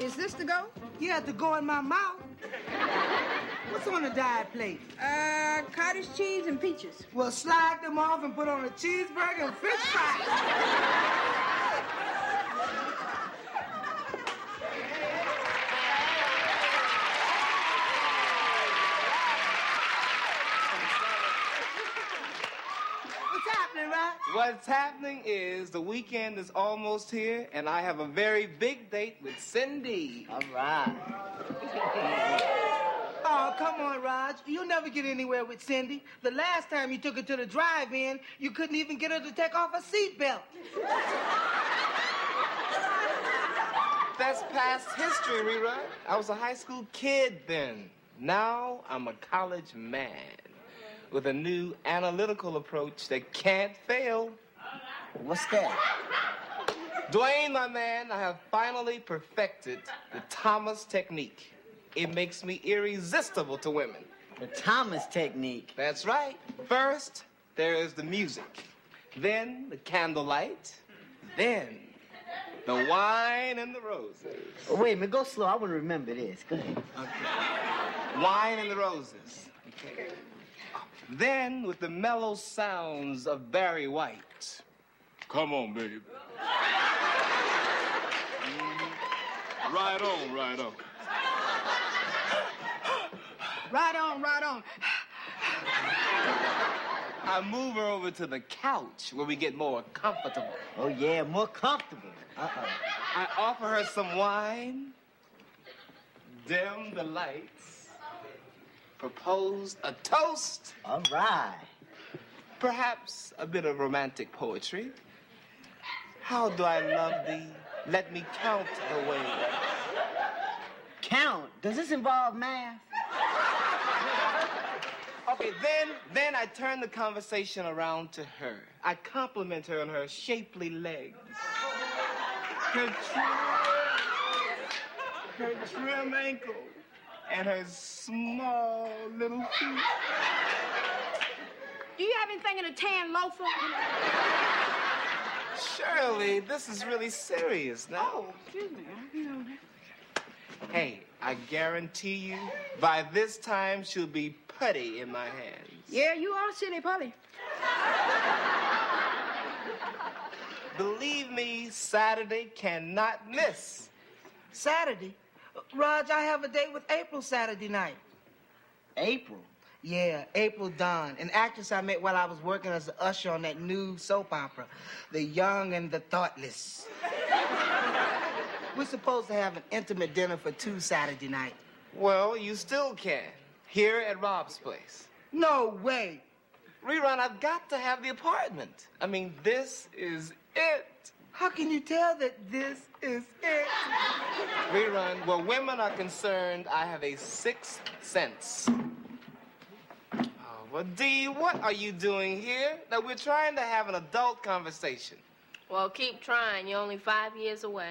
Is this to go? Yeah, to go in my mouth. What's on the diet plate? Cottage cheese and peaches. Well, slide them off and put on a cheeseburger and french fries. What's happening, Rod? What's happening is the weekend is almost here, and I have a very big date with Cindy. All right. Oh, come on, Raj. You'll never get anywhere with Cindy. The last time you took her to the drive-in, you couldn't even get her to take off her seatbelt. That's past history, Rerun. I was a high school kid then. Now I'm a college man with a new analytical approach that can't fail. What's that? Dwayne, my man, I have finally perfected the Thomas technique. It makes me irresistible to women. The Thomas technique. That's right. First, there is the music. Then the candlelight. Then the wine and the roses. Oh, wait a minute, go slow. I want to remember this. Go ahead. Okay. Wine and the roses. Okay. Then with the mellow sounds of Barry White. Come on, baby. Right on, right on. Right on, right on. I move her over to the couch where we get more comfortable. Oh, yeah, more comfortable. Uh-oh. I offer her some wine, dim the lights, propose a toast. All right. Perhaps a bit of romantic poetry. How do I love thee? Let me count the way. Count? Does this involve math? Okay, then I turn the conversation around to her. I compliment her on her shapely legs, her trim ankle, and her small little feet. Do you have anything in a tan loafer? Shirley, this is really serious now. Oh, excuse me. Hey, I guarantee you, by this time, she'll be putty in my hands. Yeah, you are silly putty. Believe me, Saturday cannot miss. Saturday? Raj, I have a date with April Saturday night. April? Yeah, April Dawn, an actress I met while I was working as an usher on that new soap opera, The Young and the Thoughtless. We're supposed to have an intimate dinner for 2 Saturday night. Well, you still can. Here at Rob's place. No way. Rerun, I've got to have the apartment. I mean, this is it. How can you tell that this is it? Rerun, where women are concerned, I have a sixth sense. Oh, well, Dee, what are you doing here? Now, we're trying to have an adult conversation. Well, keep trying. You're only 5 years away.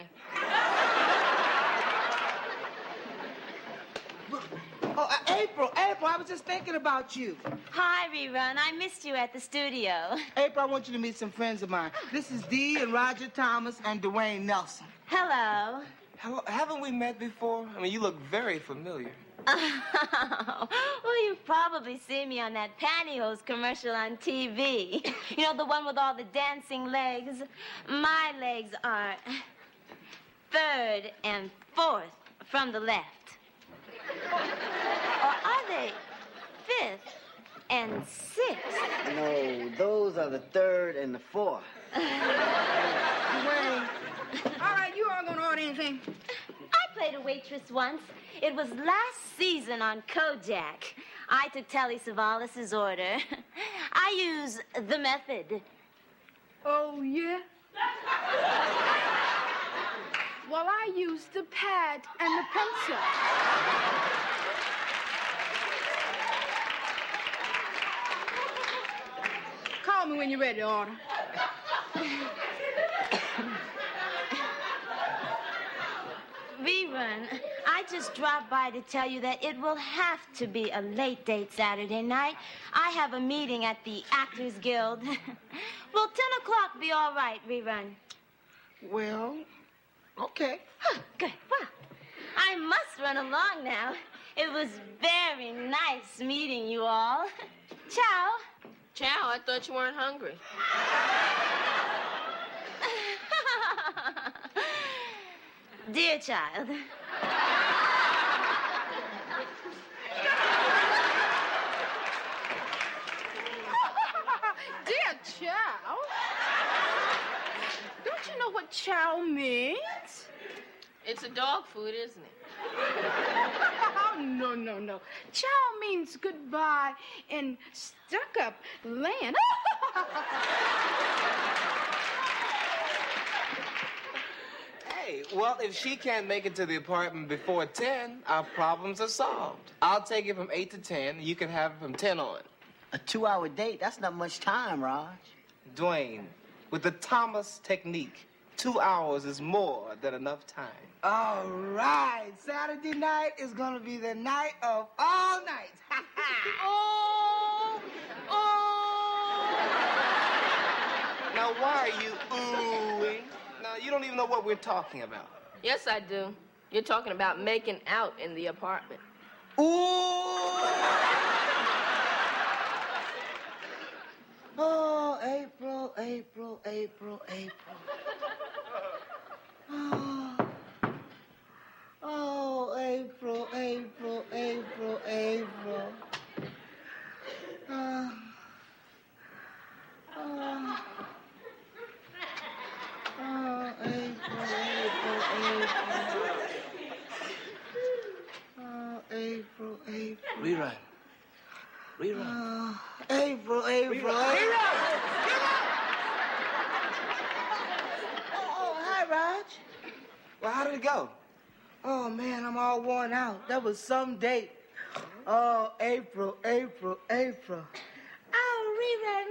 Oh, April, I was just thinking about you. Hi, Rerun. I missed you at the studio. April, I want you to meet some friends of mine. This is Dee and Roger Thomas and Dwayne Nelson. Hello. Haven't we met before? I mean, you look very familiar. Oh, well, you've probably seen me on that pantyhose commercial on TV. You know, the one with all the dancing legs? My legs are 3rd and 4th from the left. Or are they 5th and 6th? No, those are the 3rd and the 4th. Dwayne. All right, you all gonna order anything? I played a waitress once. It was last season on Kojak. I took Telly Savalas's order. I use the method. Oh, yeah? Well, I use the pad and the pencil. Call me when you're ready to order. Rerun, I just dropped by to tell you that it will have to be a late date Saturday night. I have a meeting at the Actors Guild. Will 10 o'clock be all right, Rerun? Well, okay. Huh, good. Well, run along now. It was very nice meeting you all. Ciao. Chow, I thought you weren't hungry. Dear child. Dear Chow. Don't you know what chow means? It's a dog food, isn't it? Oh, no. Chow means goodbye in stuck-up land. Hey, well, if she can't make it to the apartment before 10, our problems are solved. I'll take it from 8 to 10. You can have it from 10 on. A 2-hour date, that's not much time, Raj. Dwayne, with the Thomas technique, 2 hours is more than enough time. All right. Saturday night is going to be the night of all nights. Oh. Now, why are you oohing? Now, you don't even know what we're talking about. Yes, I do. You're talking about making out in the apartment. Ooh. Oh, April. Oh, April. April. Rerun. April. Oh, hi, Raj. Well, how did it go? Oh, man, I'm all worn out. That was some date. Oh, April. Oh, rerun.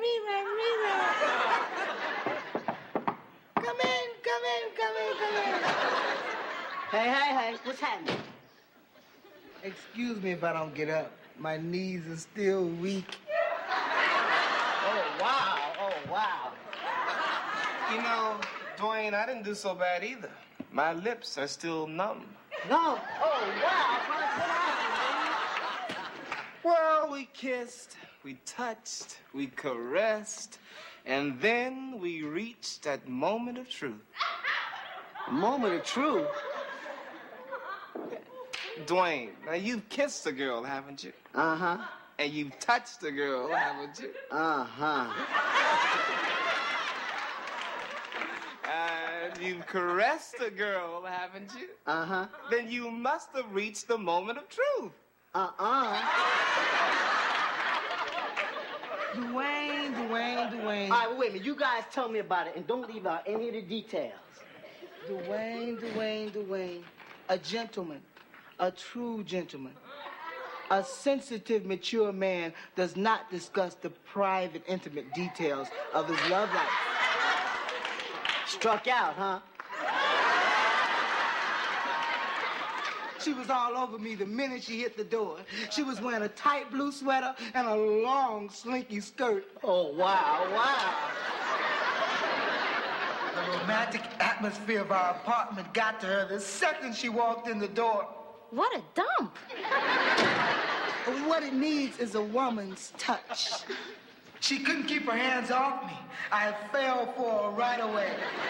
Come in. Hey, what's happening? Excuse me if I don't get up. My knees are still weak. Oh, wow. You know, Dwayne, I didn't do so bad either. My lips are still numb. No. Oh, wow. What happened, Well, we kissed, we touched, we caressed, and then we reached that moment of truth. A moment of truth? Dwayne, now you've kissed a girl, haven't you? Uh-huh. And you've touched a girl, haven't you? Uh-huh. And you've caressed a girl, haven't you? Uh-huh. Then you must have reached the moment of truth. Dwayne. All right, wait a minute. You guys tell me about it and don't leave out any of the details. Dwayne. A gentleman. A true gentleman. A sensitive, mature man does not discuss the private, intimate details of his love life. Struck out, huh? She was all over me the minute she hit the door. She was wearing a tight blue sweater and a long, slinky skirt. Oh, wow. The romantic atmosphere of our apartment got to her the second she walked in the door. What a dump. What it needs is a woman's touch. She couldn't keep her hands off me. I fell for her right away.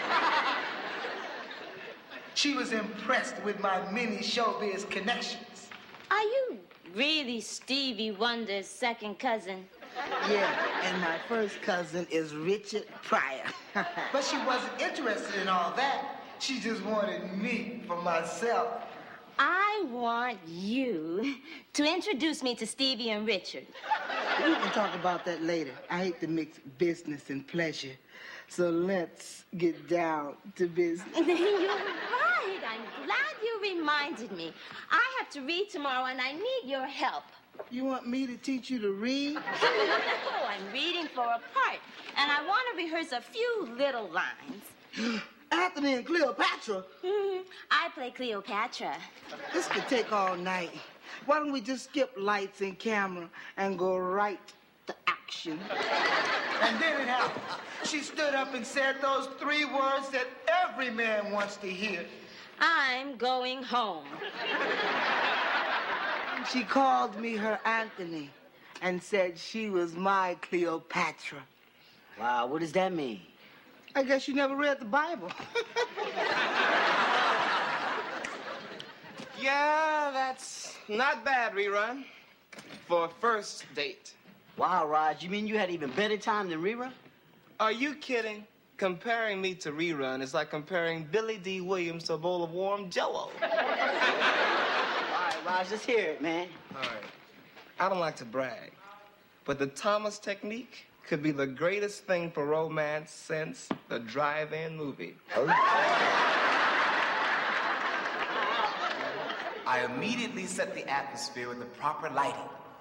She was impressed with my many showbiz connections. Are you really Stevie Wonder's second cousin? Yeah, and my first cousin is Richard Pryor. But she wasn't interested in all that. She just wanted me for myself. I want you to introduce me to Stevie and Richard. We can talk about that later. I hate to mix business and pleasure. So let's get down to business. You're right. I'm glad you reminded me. I have to read tomorrow and I need your help. You want me to teach you to read? No, I'm reading for a part. And I want to rehearse a few little lines. Anthony and Cleopatra? I play Cleopatra. This could take all night. Why don't we just skip lights and camera and go right to action? And then it happened. She stood up and said those 3 words that every man wants to hear. I'm going home. She called me her Anthony and said she was my Cleopatra. Wow, what does that mean? I guess you never read the Bible. Yeah, that's not bad, Rerun. For a first date. Wow, Raj, you mean you had even better time than Rerun? Are you kidding? Comparing me to Rerun is like comparing Billy D. Williams to a bowl of warm Jell-O. All right, Raj, let's hear it, man. All right. I don't like to brag, but the Thomas technique could be the greatest thing for romance since the drive-in movie. I immediately set the atmosphere with the proper lighting.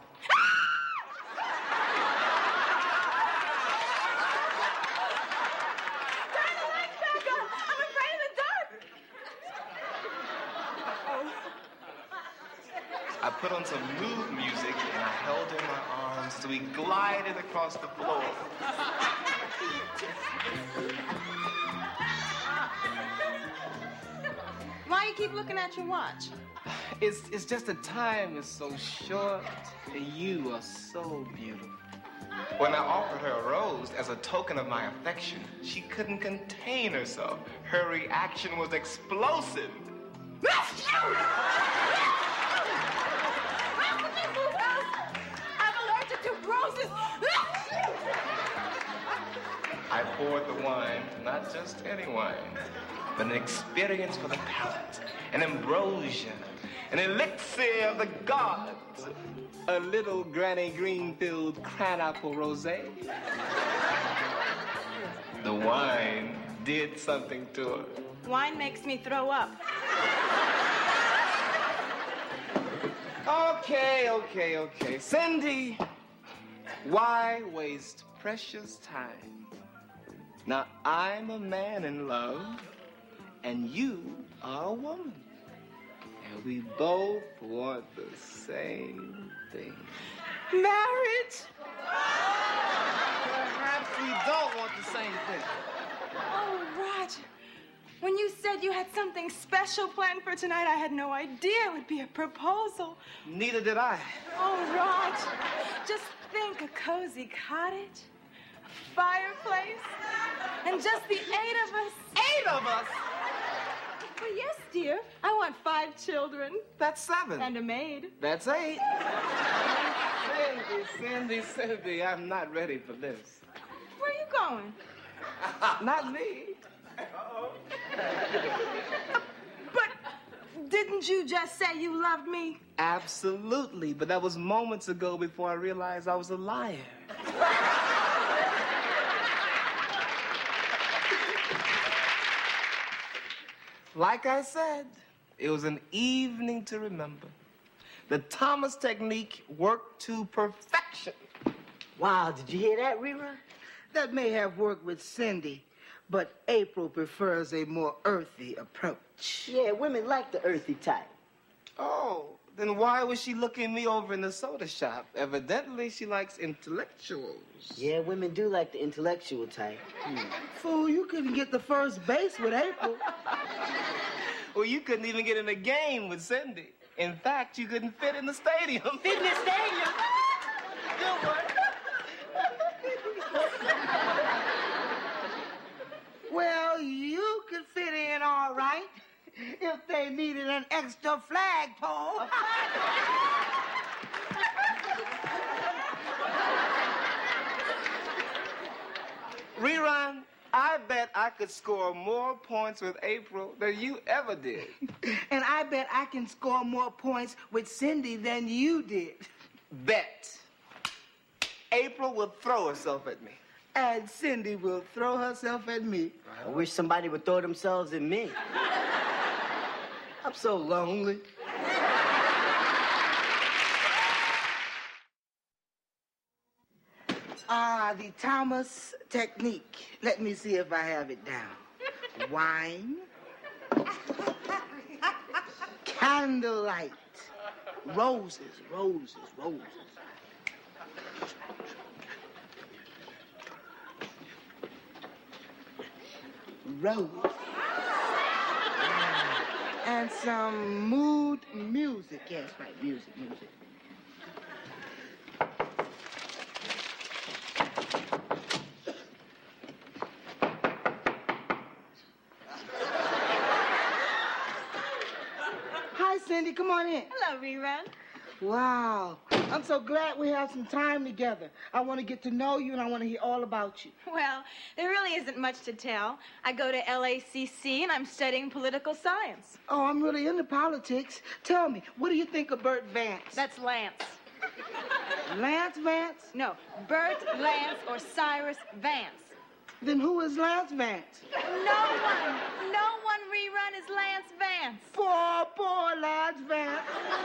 I put on some mood music and I held her in my arms as we glided across the floor. Why you keep looking at your watch? It's just the time is so short and you are so beautiful. When I offered her a rose as a token of my affection, she couldn't contain herself. Her reaction was explosive. I'm allergic to roses. I poured the wine, not just any wine, but an experience for the palate, an ambrosia, an elixir of the gods, a little Granny Greenfield cranapple rosé. The wine did something to her. Wine makes me throw up. Okay. Cindy, why waste precious time? Now, I'm a man in love, and you are a woman. And we both want the same thing. Marriage? Perhaps we don't want the same thing. Oh, Roger. When you said you had something special planned for tonight, I had no idea it would be a proposal. Neither did I. Oh, Raj, just think, a cozy cottage, a fireplace, and just the 8 of us. 8 of us? Well, yes, dear. I want 5 children. That's 7. And a maid. That's 8. Cindy, I'm not ready for this. Where are you going? Not me. But didn't you just say you loved me? Absolutely, but that was moments ago before I realized I was a liar. Like I said, it was an evening to remember. The Thomas technique worked to perfection. Wow, did you hear that, Rerun? That may have worked with Cindy, but April prefers a more earthy approach. Yeah, women like the earthy type. Oh, then why was she looking me over in the soda shop? Evidently, she likes intellectuals. Yeah, women do like the intellectual type. Fool, you couldn't get the first base with April. Well, you couldn't even get in a game with Cindy. In fact, you couldn't fit in the stadium. Fit in the stadium? Good one. Well, you could fit in all right if they needed an extra flagpole. Rerun, I bet I could score more points with April than you ever did. And I bet I can score more points with Cindy than you did. Bet. April will throw herself at me. And Cindy will throw herself at me. I wish somebody would throw themselves at me. I'm so lonely. The Thomas technique. Let me see if I have it down. Wine. Candlelight. Roses. Rose. And some mood music, Yes, right. Music. Hi, Cindy. Come on in. Hello, Rerun. Wow. I'm so glad we have some time together. I want to get to know you, and I want to hear all about you. Well, there really isn't much to tell. I go to LACC, and I'm studying political science. Oh, I'm really into politics. Tell me, what do you think of Bert Vance? That's Lance. Lance Vance? No, Bert Lance or Cyrus Vance. Then who is Lance Vance? No one, Rerun, is Lance Vance. Poor Lance Vance.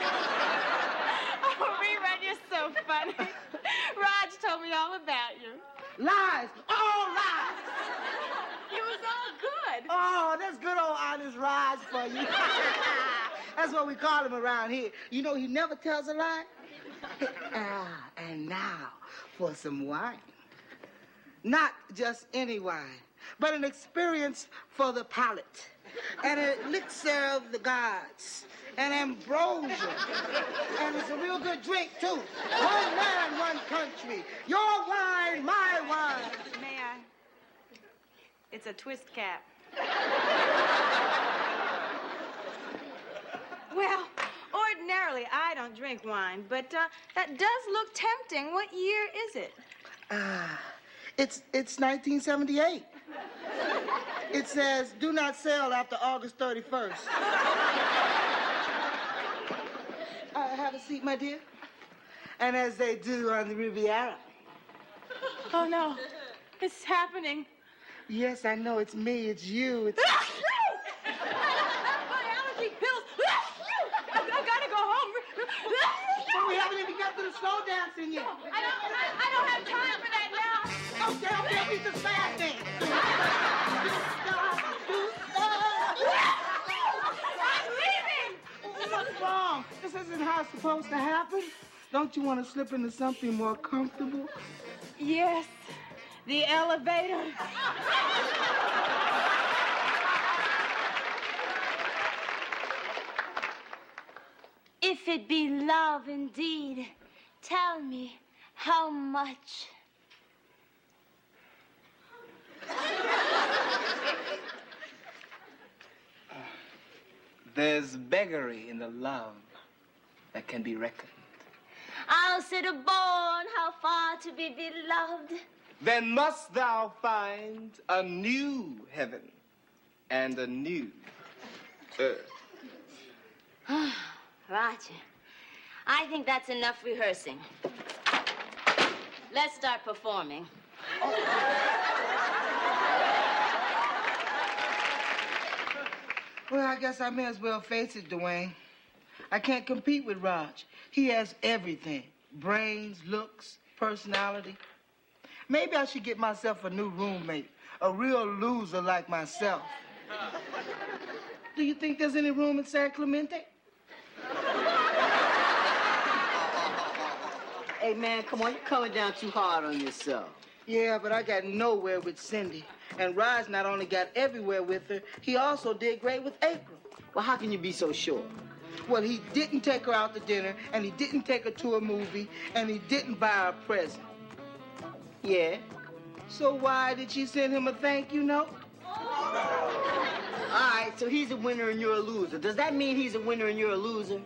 Oh, Rerun, you're so funny. Raj told me all about you. Lies. All lies. It was all good. Oh, that's good old honest Raj for you. That's what we call him around here. You know, he never tells a lie. And now for some wine. Not just any wine, but an experience for the palate. And an elixir of the gods. And ambrosia. And it's a real good drink, too. One man, one country. Your wine, my wine. May I? It's a twist cap. Well, ordinarily, I don't drink wine, but that does look tempting. What year is it? It's 1978. It says, do not sell after August 31st. Have a seat, my dear. And as they do on the Riviera. Oh, no. It's happening. Yes, I know. It's me. It's you. It's... My allergy pills. I gotta go home. But we haven't even got to the slow dancing yet. I don't have time for that now. Okay, we just fast dance. I'm leaving. What's wrong? This isn't how it's supposed to happen. Don't you want to slip into something more comfortable? Yes, the elevator. If it be love indeed, tell me how much. There's beggary in the love that can be reckoned. I'll sit a born how far to be beloved. Then must thou find a new heaven and a new earth. Roger, I think that's enough rehearsing. Let's start performing. Well, I guess I may as well face it, Dwayne. I can't compete with Raj. He has everything. Brains, looks, personality. Maybe I should get myself a new roommate. A real loser like myself. Do you think there's any room in San Clemente? Hey, man, come on. You're coming down too hard on yourself. Yeah, but I got nowhere with Cindy. And Raj not only got everywhere with her, he also did great with April. Well, how can you be so sure? Well, he didn't take her out to dinner, and he didn't take her to a movie, and he didn't buy her a present. Yeah. So why did she send him a thank you note? All right, so he's a winner and you're a loser. Does that mean he's a winner and you're a loser?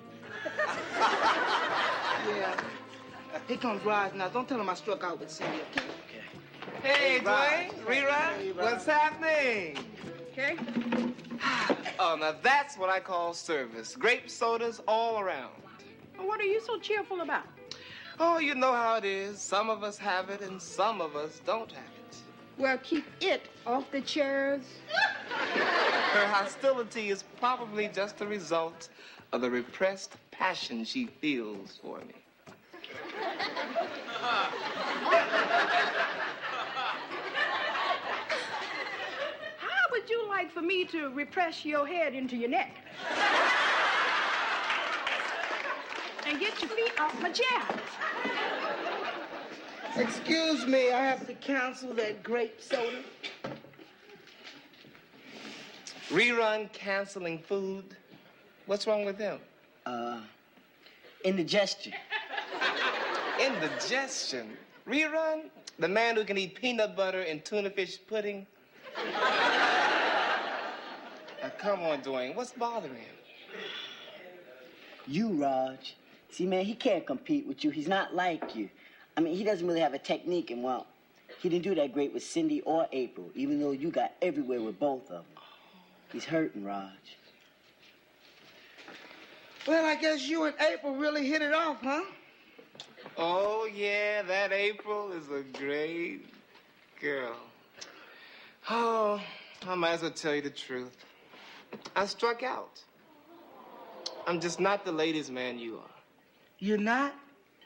Yeah. Here comes Raj now. Don't tell him I struck out with Cindy, okay? Hey, Raj. Dwayne, Rerun, Hey, Raj. what's happening? Okay. Oh, now that's what I call service. Grape sodas all around. What are you so cheerful about? Oh, you know how it is. Some of us have it and some of us don't have it. Well, keep it off the chairs. Her hostility is probably just the result of the repressed passion she feels for me. How would you like for me to repress your head into your neck? And get your feet off my chair. Excuse me, I have to cancel that grape soda. Rerun canceling food. What's wrong with him? Indigestion. Indigestion? Rerun? The man who can eat peanut butter and tuna fish pudding? Now, come on, Dwayne. What's bothering him? You, Raj. See, man, he can't compete with you. He's not like you. I mean, he doesn't really have a technique, and, well, he didn't do that great with Cindy or April, even though you got everywhere with both of them. He's hurting, Raj. Well, I guess you and April really hit it off, huh? Oh, yeah, that April is a great girl. Oh, I might as well tell you the truth. I struck out. I'm just not the ladies' man you are. You're not?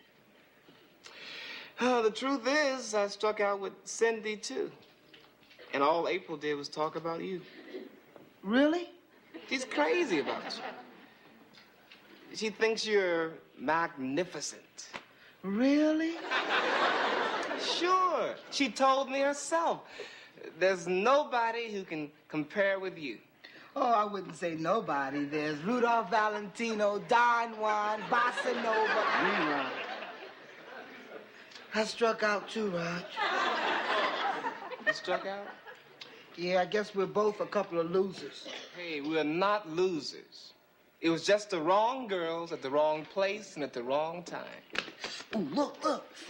Oh, the truth is, I struck out with Cindy, too. And all April did was talk about you. Really? She's crazy about you. She thinks you're magnificent. Really? Sure. She told me herself. There's nobody who can compare with you. Oh, I wouldn't say nobody. There's Rudolph Valentino, Don Juan, Bossa Nova. Rerun. I struck out too, Raj. You struck out? Yeah, I guess we're both a couple of losers. Hey, we're not losers. It was just the wrong girls at the wrong place and at the wrong time. Ooh, look.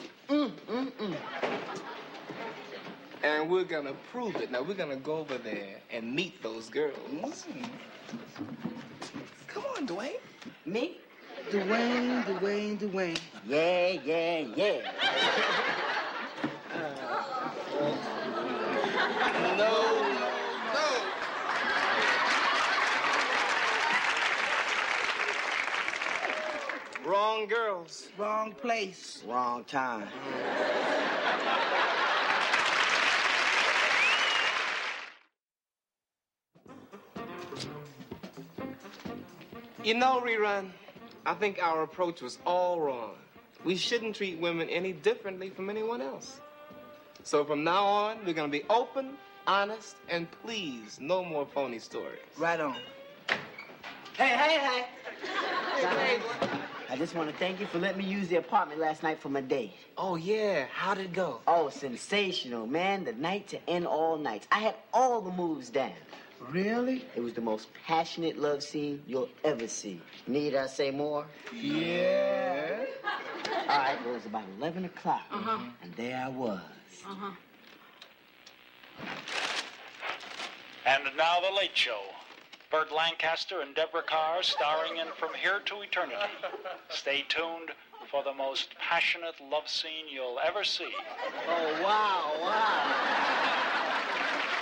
And we're gonna prove it. Now, we're gonna go over there and meet those girls. Come on, Dwayne. Me? Dwayne. Yeah. No. Wrong girls. Wrong place. Wrong time. You know, Rerun, I think our approach was all wrong. We shouldn't treat women any differently from anyone else. So from now on, we're gonna be open, honest, and please, no more phony stories. Right on. Hey. I just want to thank you for letting me use the apartment last night for my date. Oh, yeah. How'd it go? Oh, sensational, man. The night to end all nights. I had all the moves down. Really? It was the most passionate love scene you'll ever see. Need I say more? Yeah. All right, well, it was about 11 o'clock, and there I was. And now The Late Show. Burt Lancaster and Deborah Carr starring in From Here to Eternity. Stay tuned for the most passionate love scene you'll ever see. Oh, wow.